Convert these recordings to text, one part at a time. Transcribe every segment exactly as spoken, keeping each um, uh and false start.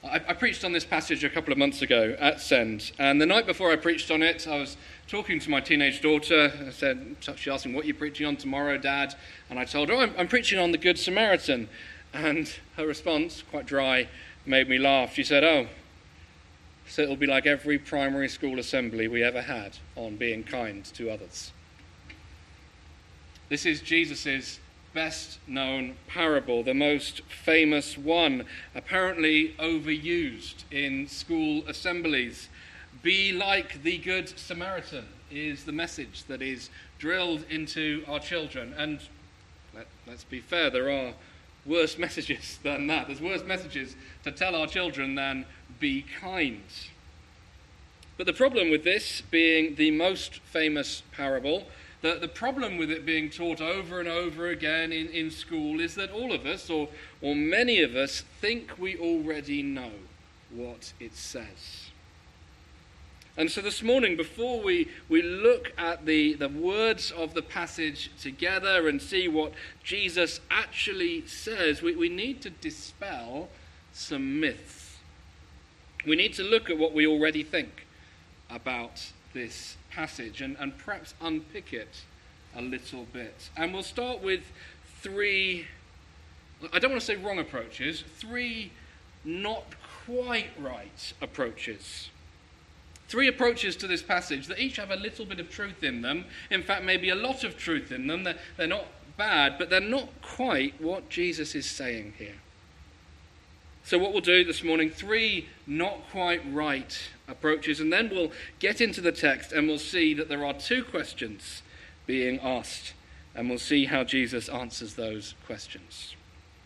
I, I preached on this passage a couple of months ago at Send, and the night before I preached on it, I was talking to my teenage daughter. I said, she asked me, "What are you preaching on tomorrow, Dad?" And I told her, "Oh, I'm, I'm preaching on the Good Samaritan." And her response, quite dry, made me laugh. She said, "Oh, so it'll be like every primary school assembly we ever had on being kind to others." This is Jesus' best known parable, the most famous one, apparently overused in school assemblies. Be like the Good Samaritan is the message that is drilled into our children. And let, let's be fair, there are worse messages than that. There's worse messages to tell our children than be kind. But the problem with this being the most famous parable, The, the problem with it being taught over and over again in, in school is that all of us, or, or many of us, think we already know what it says. And so this morning, before we, we look at the, the words of the passage together and see what Jesus actually says, we, we need to dispel some myths. We need to look at what we already think about this passage and, and perhaps unpick it a little bit. And we'll start with three, I don't want to say wrong approaches, three not quite right approaches. Three approaches to this passage that each have a little bit of truth in them. In fact, maybe a lot of truth in them. They're, they're not bad, but they're not quite what Jesus is saying here. So what we'll do this morning, three not quite right approaches, and then we'll get into the text and we'll see that there are two questions being asked, and we'll see how Jesus answers those questions.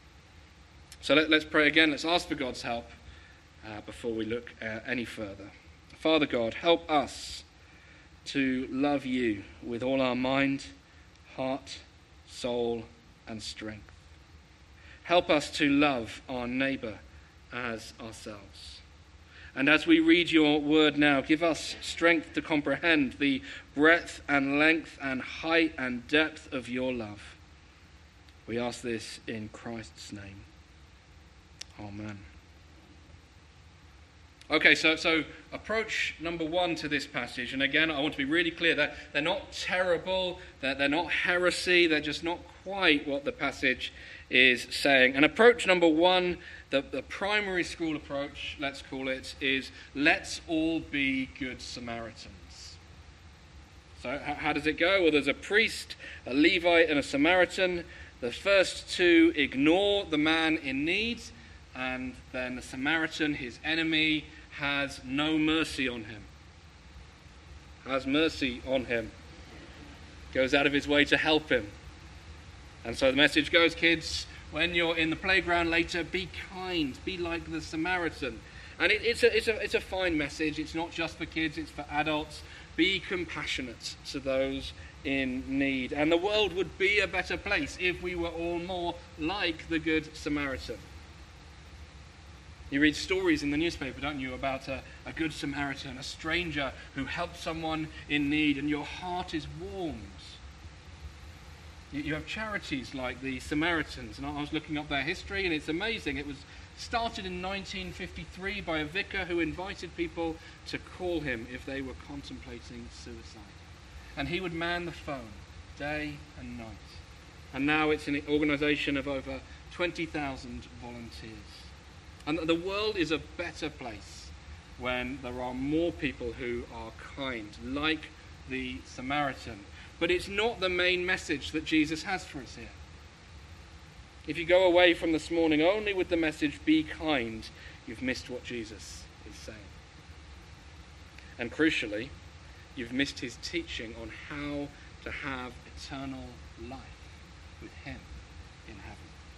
So let, let's pray again. Let's ask for God's help uh, before we look uh, any further. Father God, help us to love you with all our mind, heart, soul, and strength. Help us to love our neighbour as ourselves. And as we read your word now, give us strength to comprehend the breadth and length and height and depth of your love. We ask this in Christ's name. Amen. Okay, so, so approach number one to this passage, and again, I want to be really clear that they're not terrible, that they're not heresy, they're just not quite what the passage is saying. And approach number one, the, the primary school approach, let's call it, is let's all be good Samaritans. So how, how does it go? Well, there's a priest, a Levite, and a Samaritan. The first two ignore the man in need, and then the Samaritan, his enemy, has no mercy on him. Has mercy on him. Goes out of his way to help him. And so the message goes, kids, when you're in the playground later, be kind, be like the Samaritan. And it, it's, a, it's, a, it's a fine message. It's not just for kids, it's for adults. Be compassionate to those in need. And the world would be a better place if we were all more like the Good Samaritan. You read stories in the newspaper, don't you, about a, a good Samaritan, a stranger who helped someone in need, and your heart is warmed. You, you have charities like the Samaritans, and I was looking up their history, and it's amazing. It was started in nineteen fifty-three by a vicar who invited people to call him if they were contemplating suicide. And he would man the phone day and night. And now it's an organisation of over twenty thousand volunteers. And the world is a better place when there are more people who are kind, like the Samaritan. But it's not the main message that Jesus has for us here. If you go away from this morning only with the message, be kind, you've missed what Jesus is saying. And crucially, you've missed his teaching on how to have eternal life with him in heaven.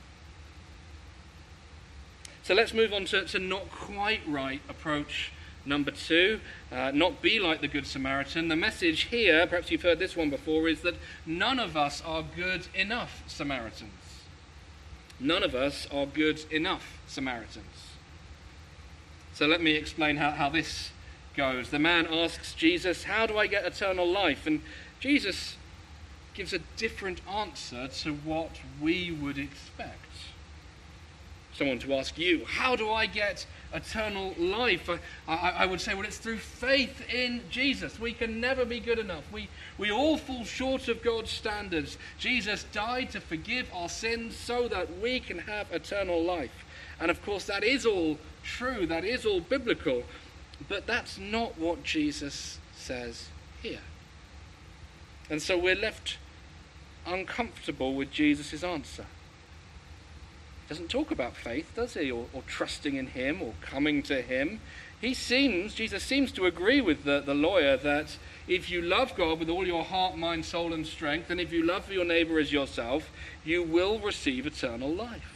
So let's move on to, to not quite right approach number two. Uh, not be like the Good Samaritan. The message here, perhaps you've heard this one before, is that none of us are good enough Samaritans. None of us are good enough Samaritans. So let me explain how, how this goes. The man asks Jesus, how do I get eternal life? And Jesus gives a different answer to what we would expect. someone to ask you, how do I get eternal life? I, I, I would say, well, it's through faith in Jesus. We can never be good enough. We, we all fall short of God's standards. Jesus died to forgive our sins so that we can have eternal life. And of course, that is all true. That is all biblical. But that's not what Jesus says here. And so we're left uncomfortable with Jesus' answer. He doesn't talk about faith, does he? Or, or trusting in him or coming to him. He seems, Jesus seems to agree with the, the lawyer that if you love God with all your heart, mind, soul and strength, and if you love your neighbour as yourself, you will receive eternal life.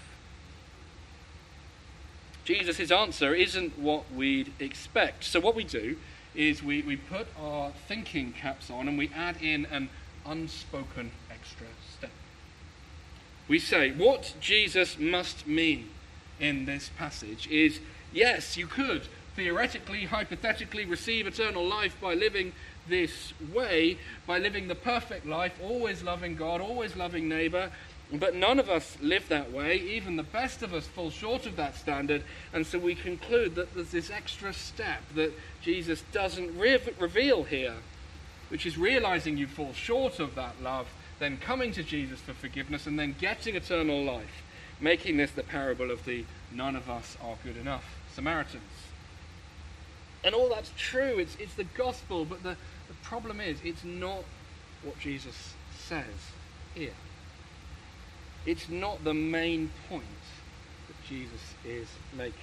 Jesus' answer isn't what we'd expect. So what we do is we, we put our thinking caps on and we add in an unspoken extra step. We say, what Jesus must mean in this passage is, yes, you could theoretically, hypothetically receive eternal life by living this way, by living the perfect life, always loving God, always loving neighbour. But none of us live that way. Even the best of us fall short of that standard. And so we conclude that there's this extra step that Jesus doesn't re- reveal here, which is realizing you fall short of that love, then coming to Jesus for forgiveness, and then getting eternal life, making this the parable of the none of us are good enough Samaritans. And all that's true. It's, it's the gospel. But the, the problem is, it's not what Jesus says here. It's not the main point that Jesus is making.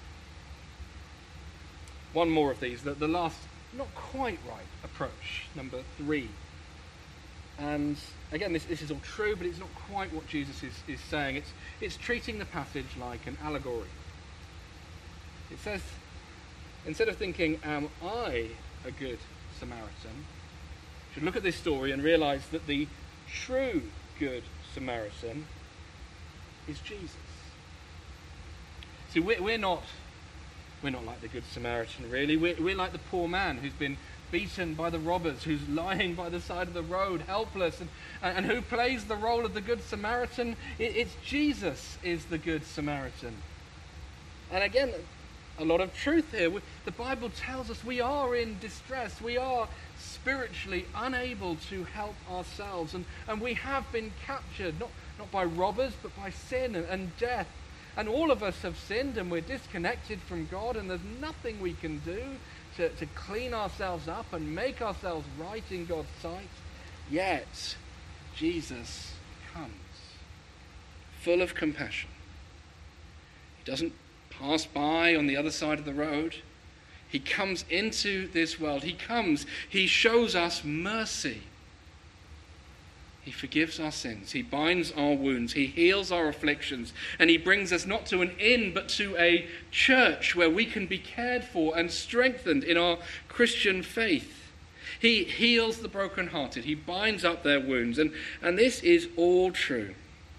One more of these, the, the last, not quite right approach, number three. And again, this, this is all true, but it's not quite what Jesus is, is saying. It's, it's treating the passage like an allegory. It says, instead of thinking, am I a good Samaritan, you should look at this story and realize that the true good Samaritan is Jesus. See, we're, we're not we're not like the Good Samaritan, really. We're, we're like the poor man who's been beaten by the robbers, who's lying by the side of the road, helpless, and, and who plays the role of the Good Samaritan. It, it's Jesus is the Good Samaritan. And again, a lot of truth here. We, the Bible tells us we are in distress. We are spiritually unable to help ourselves. And, and we have been captured, not, not by robbers, but by sin and, and death. And all of us have sinned and we're disconnected from God, and there's nothing we can do to, to clean ourselves up and make ourselves right in God's sight. Yet, Jesus comes, full of compassion. He doesn't pass by on the other side of the road. He comes into this world. He comes. He shows us mercy. He forgives our sins. He binds our wounds. He heals our afflictions. And he brings us not to an inn, but to a church where we can be cared for and strengthened in our Christian faith. He heals the brokenhearted. He binds up their wounds. And, and this is all true.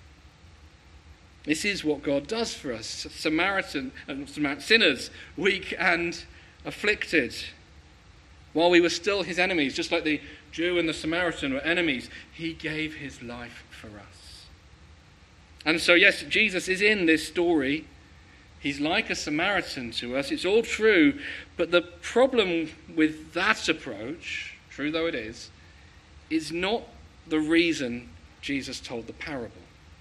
This is what God does for us. Samaritan, uh, sinners, weak and afflicted. While we were still his enemies, just like the Jew and the Samaritan were enemies, he gave his life for us. And so, yes, Jesus is in this story. He's like a Samaritan to us. It's all true. But the problem with that approach, true though it is, is not the reason Jesus told the parable.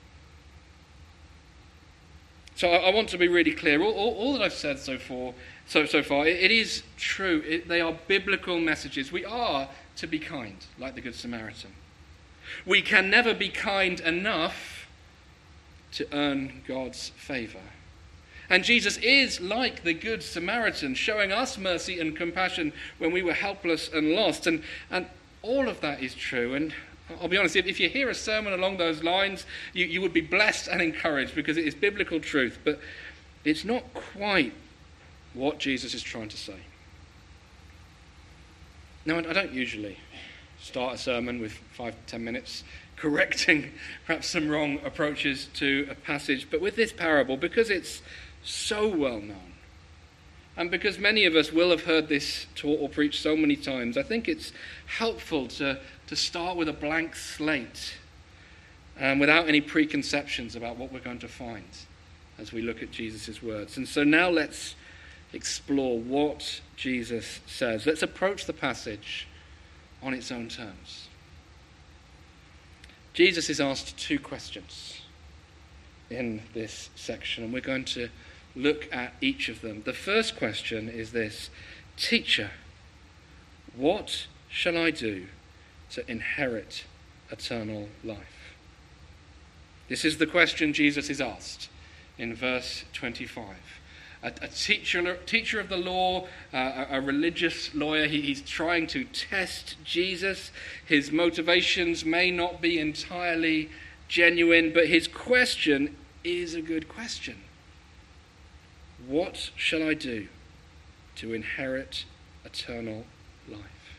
So I, I want to be really clear. All, all, all that I've said so far, so, so far, it, it is true. It, they are biblical messages. We are to be kind, like the Good Samaritan. We can never be kind enough to earn God's favour. And Jesus is like the Good Samaritan, showing us mercy and compassion when we were helpless and lost. And, and all of that is true. And I'll be honest, if you hear a sermon along those lines, you, you would be blessed and encouraged because it is biblical truth. But it's not quite what Jesus is trying to say. Now, I don't usually start a sermon with five to ten minutes correcting perhaps some wrong approaches to a passage. But with this parable, because it's so well known, and because many of us will have heard this taught or preached so many times, I think it's helpful to, to start with a blank slate, um, without any preconceptions about what we're going to find. as we look at Jesus' words. And so now let's explore what Jesus says. Let's approach the passage on its own terms. Jesus is asked two questions in this section, and we're going to look at each of them. The first question is this: Teacher, what shall I do to inherit eternal life? This is the question Jesus is asked in verse twenty-five. A, a teacher, teacher of the law, uh, a, a religious lawyer, he, he's trying to test Jesus. His motivations may not be entirely genuine, but his question is a good question. What shall I do to inherit eternal life?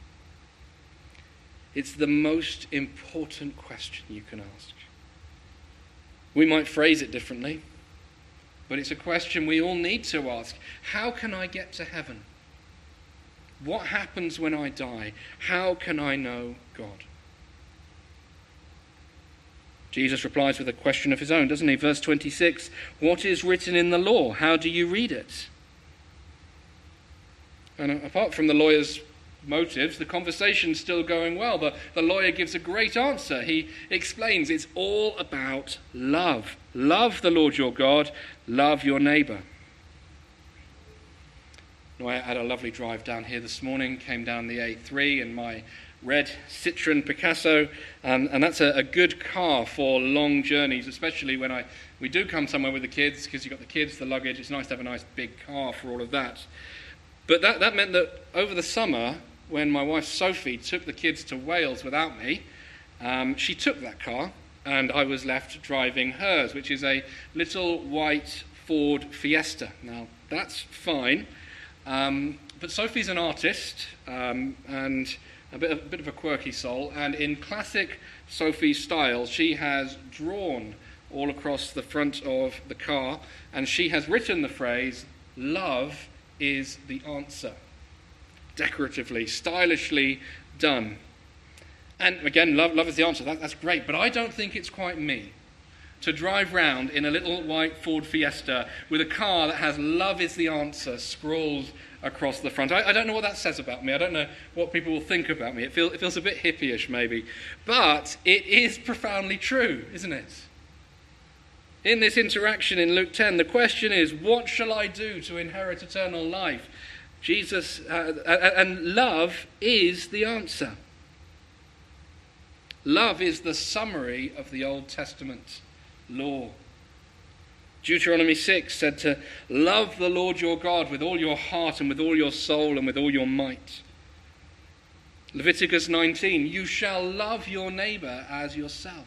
It's the most important question you can ask. We might phrase it differently, but it's a question we all need to ask. How can I get to heaven? What happens when I die? How can I know God? Jesus replies with a question of his own, doesn't he? Verse twenty-six, what is written in the law? How do you read it? And apart from the lawyer's motives, the conversation's still going well. The, the lawyer gives a great answer. He explains it's all about love. Love the Lord your God. Love your neighbour. I had a lovely drive down here this morning, came down the A three in my red Citroen Picasso, um, and that's a, a good car for long journeys, especially when I we do come somewhere with the kids, because you've got the kids, the luggage. It's nice to have a nice big car for all of that. But that, that meant that over the summer, when my wife Sophie took the kids to Wales without me, um, she took that car and I was left driving hers, which is a little white Ford Fiesta. Now, that's fine, um, but Sophie's an artist um, and a bit, of, a bit of a quirky soul, and in classic Sophie style, she has drawn all across the front of the car, and she has written the phrase, "Love is the answer." Decoratively, stylishly done. And again, love, love is the answer. That, that's great, but I don't think it's quite me to drive round in a little white Ford Fiesta with a car that has "Love is the answer" scrawled across the front. I, I don't know what that says about me. I don't know what people will think about me. It, feel, it feels a bit hippie-ish maybe, but it is profoundly true, isn't it? In this interaction in Luke ten, the question is, what shall I do to inherit eternal life? Jesus, uh, and love is the answer. Love is the summary of the Old Testament law. Deuteronomy six said to love the Lord your God with all your heart and with all your soul and with all your might. Leviticus nineteen, you shall love your neighbor as yourself.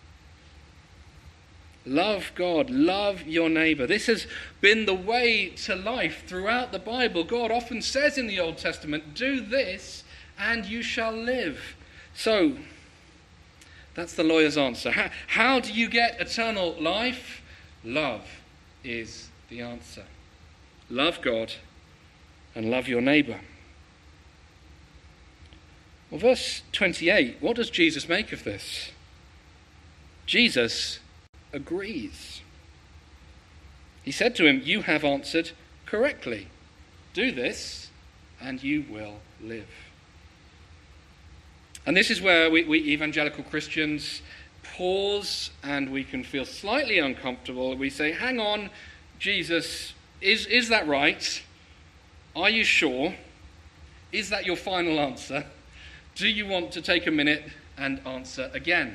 Love God, love your neighbor. This has been the way to life throughout the Bible. God often says in the Old Testament, do this and you shall live. So, that's the lawyer's answer. How, how do you get eternal life? Love is the answer. Love God and love your neighbor. Well, verse twenty-eight, what does Jesus make of this? Jesus agrees. He said to him, you have answered correctly. Do this and you will live. And this is where we, we evangelical Christians pause and we can feel slightly uncomfortable. We say, hang on, Jesus, is, is that right? Are you sure? Is that your final answer? Do you want to take a minute and answer again?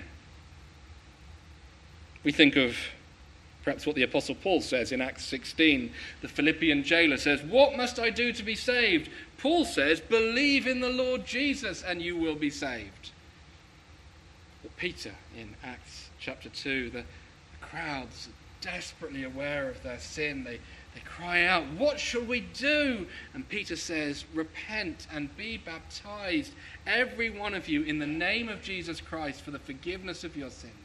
We think of perhaps what the Apostle Paul says in Acts sixteen. The Philippian jailer says, what must I do to be saved? Paul says, believe in the Lord Jesus and you will be saved. But Peter in Acts chapter two, the, the crowds are desperately aware of their sin. They, they cry out, what shall we do? And Peter says, repent and be baptized, every one of you, in the name of Jesus Christ for the forgiveness of your sins.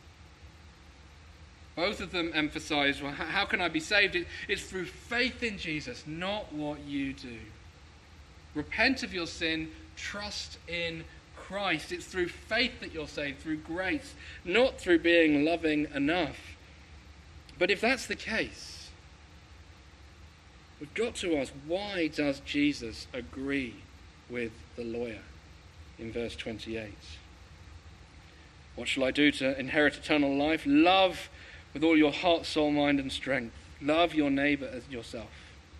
Both of them emphasize, well, how can I be saved? It, it's through faith in Jesus, not what you do. Repent of your sin, trust in Christ. It's through faith that you're saved, through grace, not through being loving enough. But if that's the case, we've got to ask, why does Jesus agree with the lawyer in verse twenty-eight? What shall I do to inherit eternal life? Love with all your heart, soul, mind, and strength. Love your neighbour as yourself.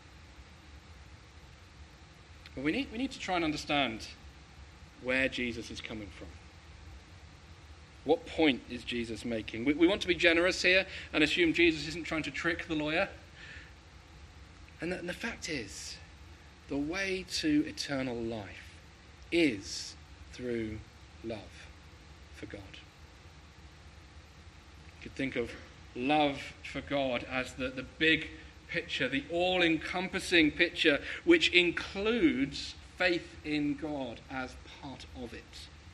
But we need, we need to try and understand where Jesus is coming from. What point is Jesus making? We, we want to be generous here and assume Jesus isn't trying to trick the lawyer. And the, and the fact is, the way to eternal life is through love for God. You could think of love for God as the, the big picture, the all-encompassing picture, which includes faith in God as part of it.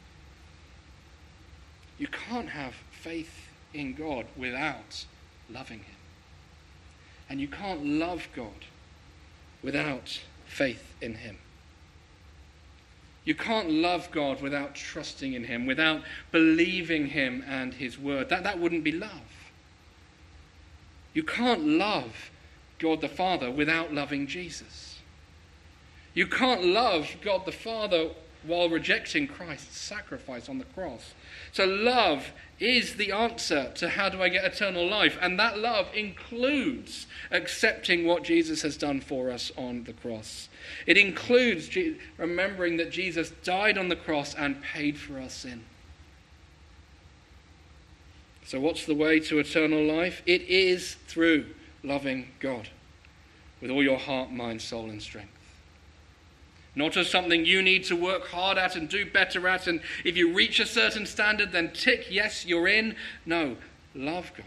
You can't have faith in God without loving him. And you can't love God without faith in him. You can't love God without trusting in him, without believing him and his word. That, that wouldn't be love. You can't love God the Father without loving Jesus. You can't love God the Father while rejecting Christ's sacrifice on the cross. So love is the answer to how do I get eternal life. And that love includes accepting what Jesus has done for us on the cross. It includes remembering that Jesus died on the cross and paid for our sin. So what's the way to eternal life? It is through loving God with all your heart, mind, soul, and strength. Not as something you need to work hard at and do better at, and if you reach a certain standard, then tick, yes, you're in. No, love God.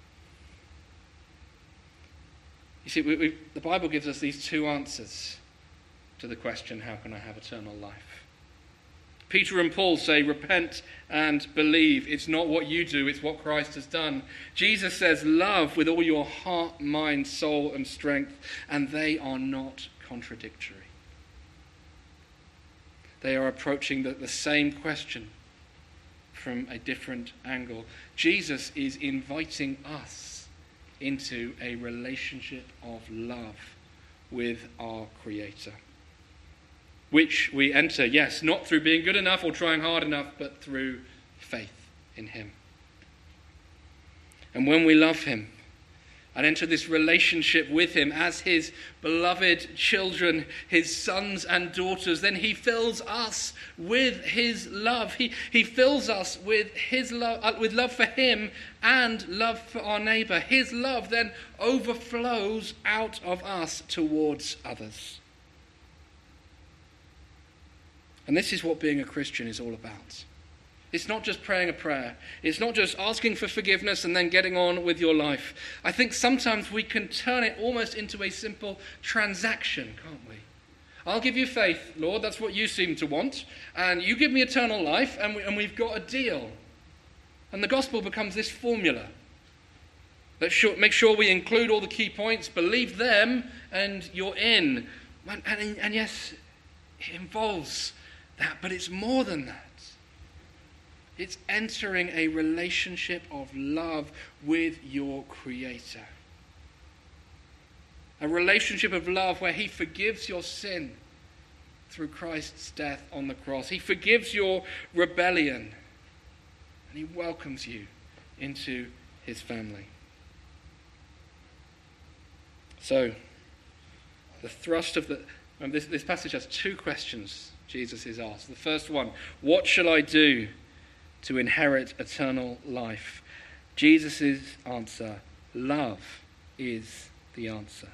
You see, we, we, the Bible gives us these two answers to the question, how can I have eternal life? Peter and Paul say, repent and believe. It's not what you do, it's what Christ has done. Jesus says, love with all your heart, mind, soul, and strength, and they are not contradictory. They are approaching the, the same question from a different angle. Jesus is inviting us into a relationship of love with our Creator, which we enter, yes, not through being good enough or trying hard enough, but through faith in him. And when we love him and enter this relationship with him as his beloved children, his sons and daughters, then he fills us with his love. He, he fills us with his love, uh, with love for him and love for our neighbour. His love then overflows out of us towards others. And this is what being a Christian is all about. It's not just praying a prayer. It's not just asking for forgiveness and then getting on with your life. I think sometimes we can turn it almost into a simple transaction, can't we? I'll give you faith, Lord, that's what you seem to want. And you give me eternal life, and, we, and we've got a deal. And the gospel becomes this formula. Let's sure, make sure we include all the key points, believe them, and you're in. And, and, and yes, it involves that, but it's more than that. It's entering a relationship of love with your Creator. A relationship of love where he forgives your sin through Christ's death on the cross. He forgives your rebellion, and he welcomes you into his family. So, the thrust of the... Um, this, this passage has two questions Jesus is asked. The first one, what shall I do to inherit eternal life? Jesus' answer, love is the answer.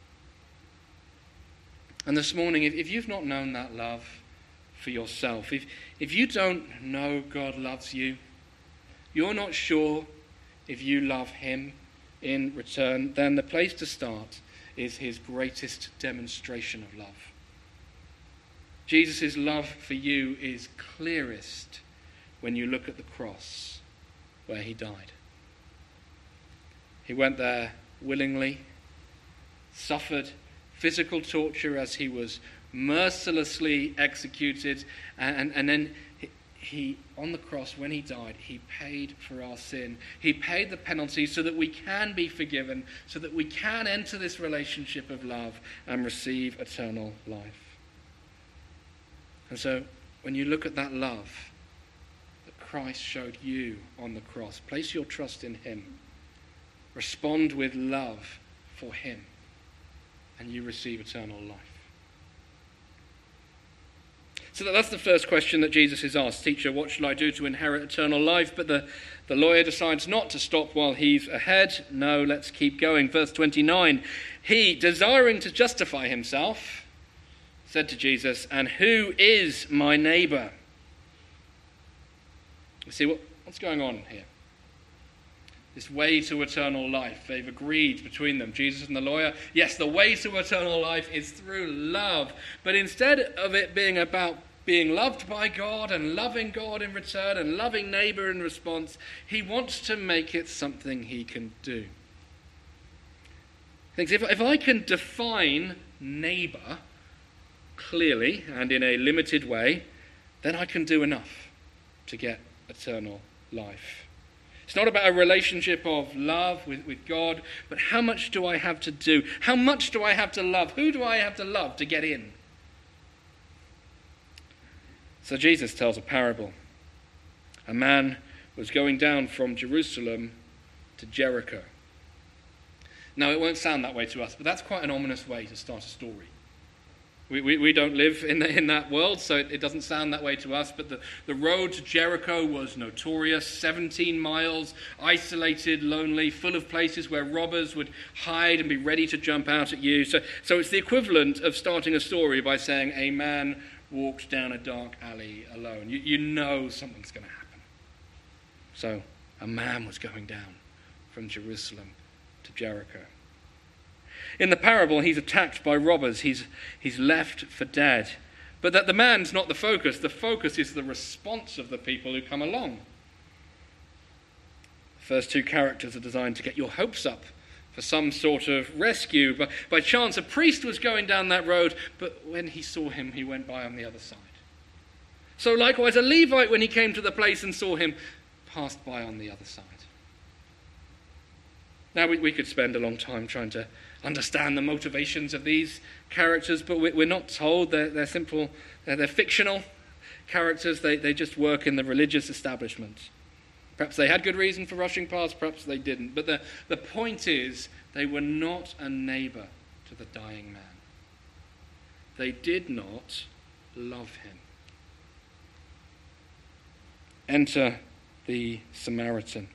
And this morning, if, if you've not known that love for yourself, if, if you don't know God loves you, you're not sure if you love him in return, then the place to start is his greatest demonstration of love. Jesus' love for you is clearest when you look at the cross where he died. He went there willingly, suffered physical torture as he was mercilessly executed, and, and then he, he, on the cross, when he died, he paid for our sin. He paid the penalty so that we can be forgiven, so that we can enter this relationship of love and receive eternal life. And so, when you look at that love that Christ showed you on the cross, place your trust in him. Respond with love for him, and you receive eternal life. So that's the first question that Jesus is asked. Teacher, what shall I do to inherit eternal life? But the, the lawyer decides not to stop while he's ahead. No, let's keep going. Verse twenty-nine, he, desiring to justify himself, said to Jesus, and who is my neighbour? You see, what, what's going on here? This way to eternal life. They've agreed between them, Jesus and the lawyer. Yes, the way to eternal life is through love. But instead of it being about being loved by God and loving God in return and loving neighbour in response, he wants to make it something he can do. He thinks, if, if I can define neighbour clearly and in a limited way, then I can do enough to get eternal life. It's not about a relationship of love with, with God, but how much do I have to do? How much do I have to love? Who do I have to love to get in? So Jesus tells a parable. A man was going down from Jerusalem to Jericho. Now, it won't sound that way to us, but that's quite an ominous way to start a story. We, we, we don't live in, the, in that world, so it, it doesn't sound that way to us. But the, the road to Jericho was notorious, seventeen miles, isolated, lonely, full of places where robbers would hide and be ready to jump out at you. So, so it's the equivalent of starting a story by saying a man walked down a dark alley alone. You, you know something's going to happen. So a man was going down from Jerusalem to Jericho. In the parable, he's attacked by robbers. He's, he's left for dead. But that the man's not the focus. The focus is the response of the people who come along. The first two characters are designed to get your hopes up for some sort of rescue. But by chance, a priest was going down that road, but when he saw him, he went by on the other side. So likewise, a Levite, when he came to the place and saw him, passed by on the other side. Now, we, we could spend a long time trying to understand the motivations of these characters, but we, we're not told. They're, they're simple, they're, they're fictional characters. They, they just work in the religious establishment. Perhaps they had good reason for rushing past, perhaps they didn't. But the, the point is, they were not a neighbour to the dying man. They did not love him. Enter the Samaritan.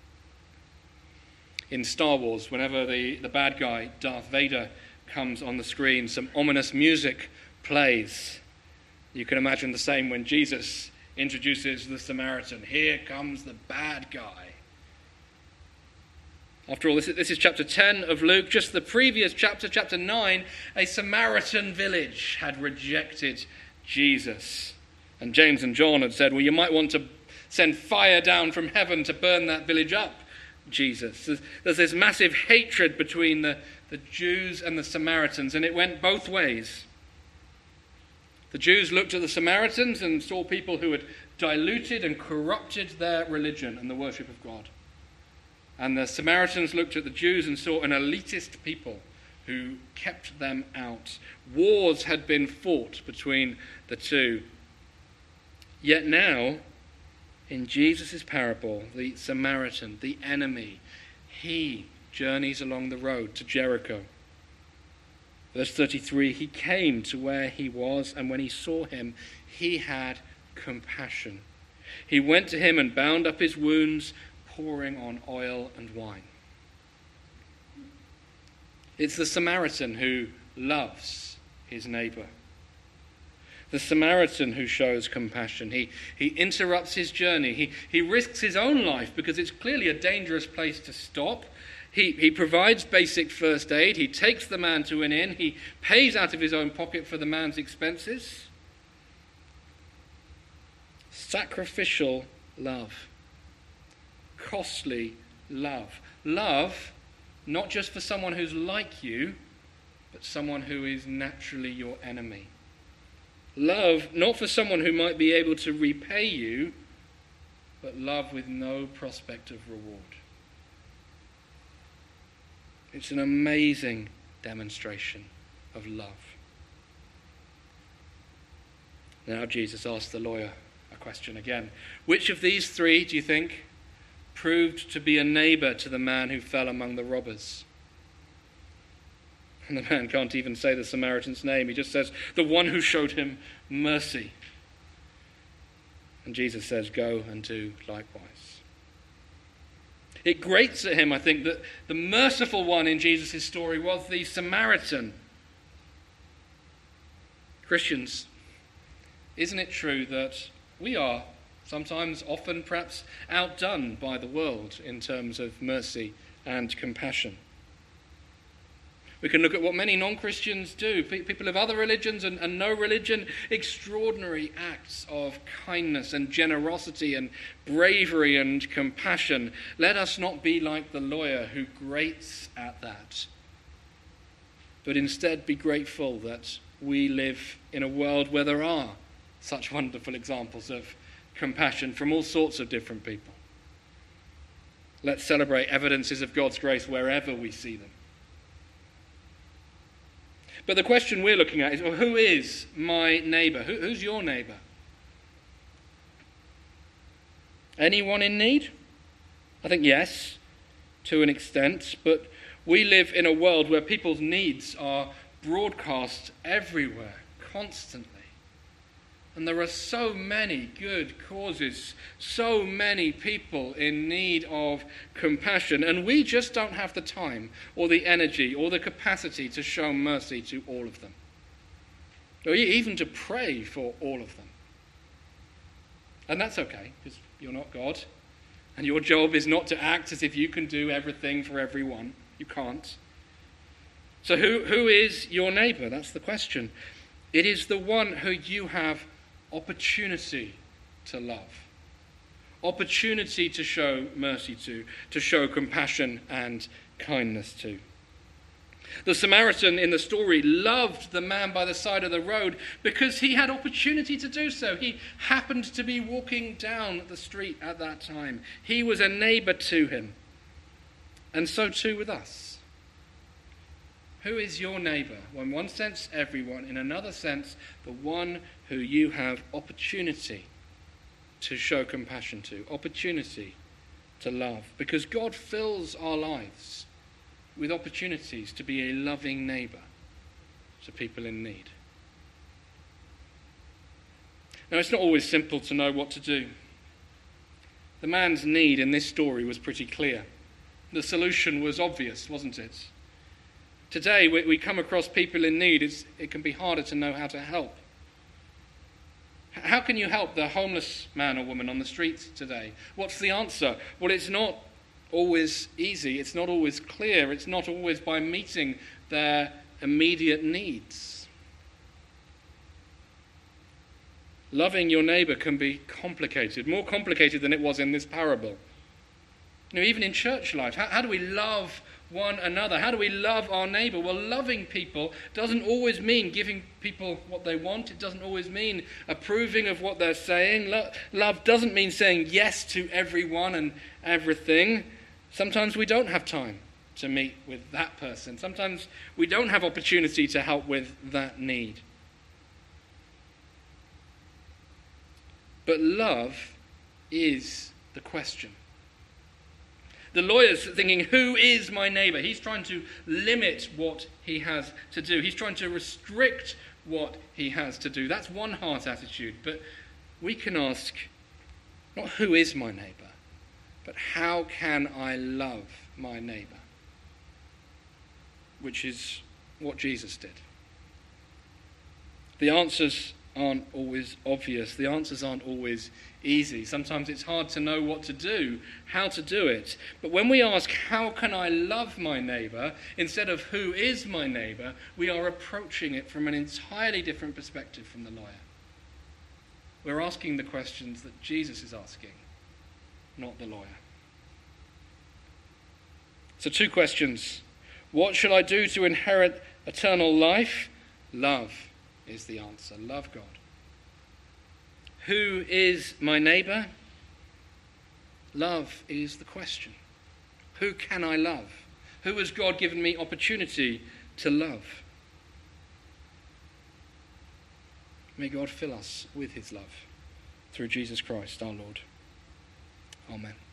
In Star Wars, whenever the, the bad guy, Darth Vader, comes on the screen, some ominous music plays. You can imagine the same when Jesus introduces the Samaritan. Here comes the bad guy. After all, this is, this is chapter ten of Luke. Just the previous chapter, chapter nine, a Samaritan village had rejected Jesus. And James and John had said, well, you might want to send fire down from heaven to burn that village up, Jesus. There's, there's this massive hatred between the, the Jews and the Samaritans, and it went both ways. The Jews looked at the Samaritans and saw people who had diluted and corrupted their religion and the worship of God. And the Samaritans looked at the Jews and saw an elitist people who kept them out. Wars had been fought between the two. Yet now, in Jesus' parable, the Samaritan, the enemy, he journeys along the road to Jericho. Verse thirty-three, he came to where he was, and when he saw him, he had compassion. He went to him and bound up his wounds, pouring on oil and wine. It's the Samaritan who loves his neighbour. The Samaritan who shows compassion. He, he interrupts his journey. He, he risks his own life because it's clearly a dangerous place to stop. He, he provides basic first aid. He takes the man to an inn. He pays out of his own pocket for the man's expenses. Sacrificial love. Costly love. Love, not just for someone who's like you, but someone who is naturally your enemy. Love not for someone who might be able to repay you, but love with no prospect of reward. It's an amazing demonstration of love. Now Jesus asked the lawyer a question again. Which of these three, do you think, proved to be a neighbour to the man who fell among the robbers? And the man can't even say the Samaritan's name. He just says, the one who showed him mercy. And Jesus says, go and do likewise. It grates at him, I think, that the merciful one in Jesus' story was the Samaritan. Christians, isn't it true that we are sometimes, often, perhaps outdone by the world in terms of mercy and compassion? We can look at what many non-Christians do, people of other religions and, and no religion, extraordinary acts of kindness and generosity and bravery and compassion. Let us not be like the lawyer who grates at that, but instead be grateful that we live in a world where there are such wonderful examples of compassion from all sorts of different people. Let's celebrate evidences of God's grace wherever we see them. But the question we're looking at is, well, who is my neighbour? Who, who's your neighbour? Anyone in need? I think yes, to an extent, but we live in a world where people's needs are broadcast everywhere, constantly. And there are so many good causes, so many people in need of compassion, and we just don't have the time or the energy or the capacity to show mercy to all of them, or even to pray for all of them. And that's okay, because you're not God, and your job is not to act as if you can do everything for everyone. You can't. So who, who is your neighbour? That's the question. It is the one who you have opportunity to love, opportunity to show mercy to, to show compassion and kindness to. The Samaritan in the story loved the man by the side of the road because he had opportunity to do so. He happened to be walking down the street at that time. He was a neighbour to him. And so too with us. Who is your neighbour? Well, in one sense, everyone. In another sense, the one who you have opportunity to show compassion to, opportunity to love. Because God fills our lives with opportunities to be a loving neighbour to people in need. Now, it's not always simple to know what to do. The man's need in this story was pretty clear. The solution was obvious, wasn't it? Today, we, we come across people in need. It's, it can be harder to know how to help. How can you help the homeless man or woman on the streets today? What's the answer? Well, it's not always easy. It's not always clear. It's not always by meeting their immediate needs. Loving your neighbour can be complicated, more complicated than it was in this parable. You know, even in church life, how, how do we love one another? How do we love our neighbour? Well, loving people doesn't always mean giving people what they want. It doesn't always mean approving of what they're saying. Lo- love doesn't mean saying yes to everyone and everything. Sometimes we don't have time to meet with that person. Sometimes we don't have opportunity to help with that need. But love is the question. The lawyer's thinking, who is my neighbour? He's trying to limit what he has to do. He's trying to restrict what he has to do. That's one heart attitude. But we can ask, not who is my neighbour, but how can I love my neighbour? Which is what Jesus did. The answers aren't always obvious. The answers aren't always easy. Sometimes it's hard to know what to do, how to do it. But when we ask, how can I love my neighbour, instead of who is my neighbour, we are approaching it from an entirely different perspective from the lawyer. We're asking the questions that Jesus is asking, not the lawyer. So two questions. What shall I do to inherit eternal life? Love is the answer. Love God. Who is my neighbour? Love is the question. Who can I love? Who has God given me opportunity to love? May God fill us with his love through Jesus Christ our Lord. Amen.